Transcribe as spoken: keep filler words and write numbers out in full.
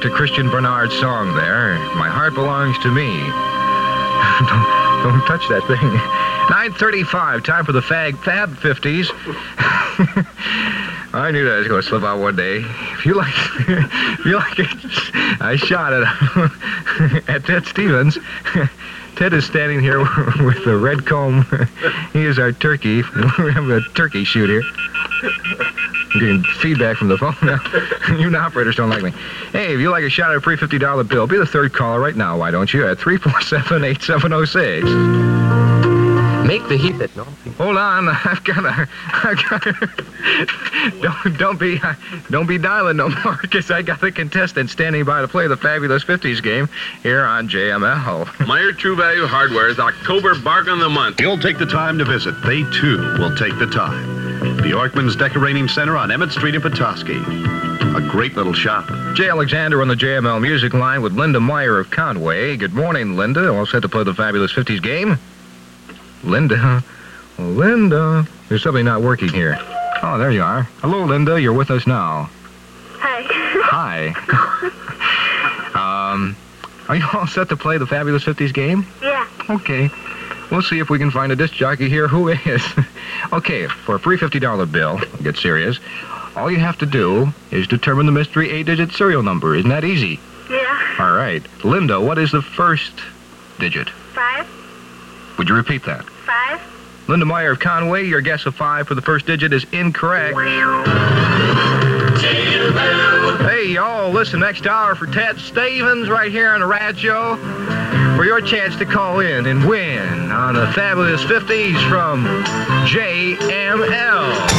to Christian Bernard's song there. My heart belongs to me. don't, don't touch that thing. nine thirty-five, time for the Fag Fab fifties. I knew that was going to slip out one day. If you like, if you like it, I shot it at Ted Stevens. Ted is standing here with the red comb. He is our turkey. We're having a turkey shoot here. I'm getting feedback from the phone now. Even operators don't like me. Hey, if you like a shot at a free fifty dollar bill, be the third caller right now, why don't you? At three four seven, eight seven zero six. Make the heat that no. Hold on, I've got to. I've got to. Don't don't be don't be dialing no more, because I got the contestant standing by to play the Fabulous fifties game here on J M L. Meyer True Value Hardware's October Bargain of the Month. You'll take the time to visit. They too will take the time. The Orkman's Decorating Center on Emmett Street in Petoskey. A great little shop. Jay Alexander on the J M L music line with Linda Meyer of Conway. Good morning, Linda. All set to play the Fabulous fifties game? Linda. Linda. There's something not working here. Oh, there you are. Hello, Linda. You're with us now. Hi. Hi. um, are you all set to play the Fabulous fifties game? Yeah. Okay. We'll see if we can find a disc jockey here who is. Okay, for a free fifty dollar bill, get serious, all you have to do is determine the mystery eight-digit serial number. Isn't that easy? Yeah. All right. Linda, what is the first digit? Five. Would you repeat that? Five. Linda Meyer of Conway, your guess of five for the first digit is incorrect. Hey, y'all, listen next hour for Ted Stevens right here on the Rad Show for your chance to call in and win on the Fabulous fifties from J M L.